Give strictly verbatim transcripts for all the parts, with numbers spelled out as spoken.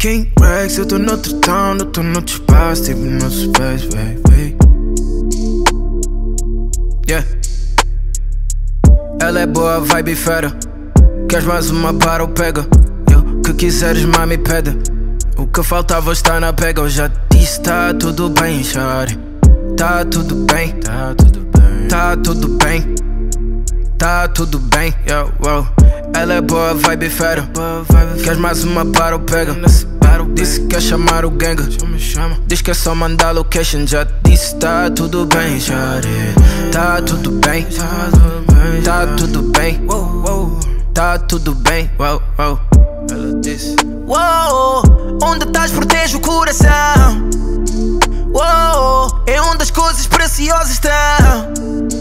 King Rex, eu tô noutro town, eu tô noutro espaço, tipo noutro space, baby. Yeah. Ela é boa, vibe fera. Queres mais uma para ou pega? Eu, que quiseres, mami, pede. O que faltava está na pega. Eu já disse, tá tudo bem, shawty. Tá tudo bem, tá tudo bem, tá tudo bem, tá tudo bem, yo, wow. Ela é boa, vibe fera. Queres mais uma para ou pega? Disse que quer chamar o gang. Diz que é só mandar location. Já disse, tá tudo bem, shawty. Tá tudo bem, tá tudo bem, tá tudo bem, wow, wow. Ela disse, wow, onde estás protege o coração. Wow, é onde as coisas preciosas estão.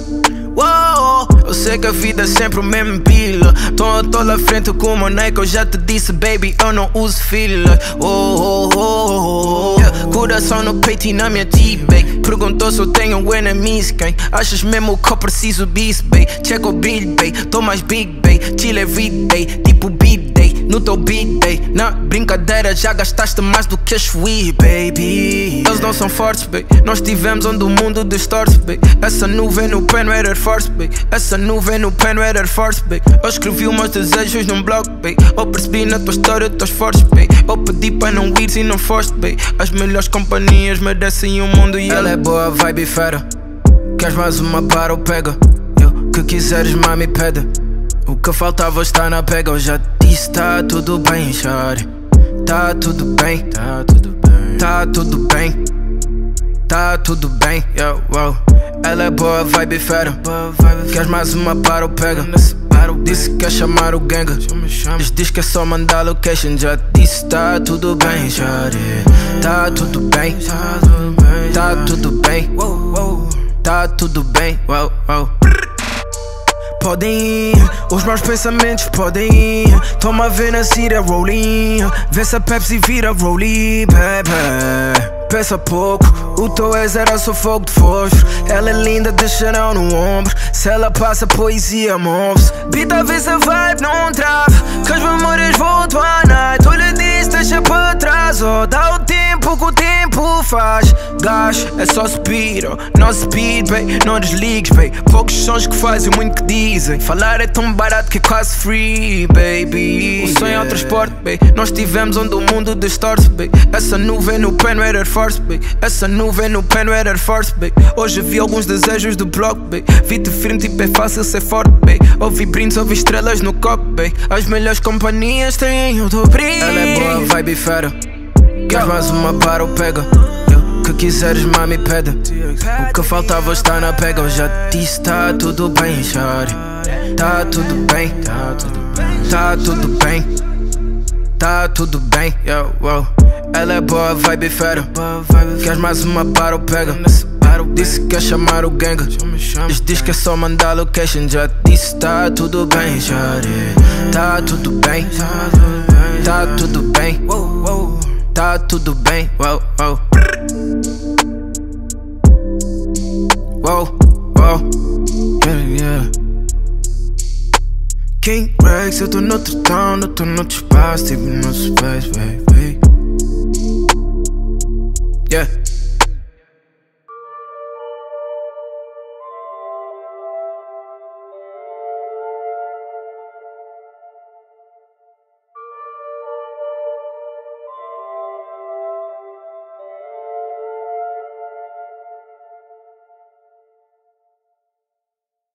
Wow, eu sei que a vida é sempre o mesmo pila. Tô, tô lá frente com o moneco. Eu já te disse, baby, eu não uso fila. Oh, oh, oh, oh. Yeah. Coração no peito e na minha T-Bay. Perguntou se eu tenho enemies. Quem achas mesmo que eu preciso disso, baby? Check o brilho, baby. Tô mais big, baby. Chill every day, tipo beat day. No teu beat day, na brincadeira já gastaste mais do que as fui, baby. Eles não são fortes, baby. Nós estivemos onde o mundo distorce, baby. Essa nuvem no pen não era force, baby. Essa nuvem no pen não era force, baby. Eu escrevi os meus desejos num blog, baby. Eu percebi na tua história teus fortes, baby. Eu pedi para não ir e não foste, baby. As melhores companhias merecem o mundo e ela é boa, vibe fera. Queres mais uma para ou pega? Eu, que quiseres, mami, pede. O que faltava está na pega. Eu já disse, tá tudo bem, shawty. Tá tudo bem, tá tudo bem, tá tudo bem, tá tudo bem, yo, wow. Ela é boa, vibe fera. Queres mais uma para ou pega? Disse que quer chamar o gang. Diz, diz que é só mandar location. Já disse, tá tudo bem, shawty. Tá tudo bem, tá tudo bem, tá tudo bem, wow, wow. Podem ir, os meus pensamentos podem ir. Toma a ver na cira rolling. Vê se a Pepsi vira rolling, baby. Pensa pouco, o teu ex era só fogo de fósforo. Ela é linda, deixa não no ombro. Se ela passa, poesia move-se. Beat a ver se a vibe não trava. Que as memórias voltam à night. Eu lhe disse, deixa para trás. Oh, dá o tempo que o tempo faz. Gás, é só speed, oh. Não speed, baby, não desligues, baby. Poucos sons que fazem, muito que dizem. Falar é tão barato que é quase free, baby. O sonho é o transporte, baby. Nós estivemos onde o mundo distorce, baby. Essa nuvem no pen não era force, baby. Essa nuvem no pen não era force, baby. Hoje vi alguns desejos do bloco, baby. Vi-te firme, tipo é fácil ser forte, baby. Ouvi brindes, ouvi estrelas no copo, baby. As melhores companhias têm o teu brilho. Ela é boa, vibe fera. Queres mais uma para ou pega? O que quiseres, mami, pede. O que faltava está na pega. Eu já disse, tá tudo bem, shawty. Tá tudo bem, tá tudo bem, tá tudo bem, tá tudo bem, yo, wow. Ela é boa, vibe fera. Queres mais uma para ou pega? Disse que quer chamar o gang. Diz, diz que é só mandar location. Já disse, tá tudo bem, shawty. Tá tudo bem, tá tudo bem, tá tudo bem, wow, wow. Wow, wow, yeah, yeah. King Rex, eu tô noutro town, eu tô noutro espaço, tipo noutro space, baby. Yeah.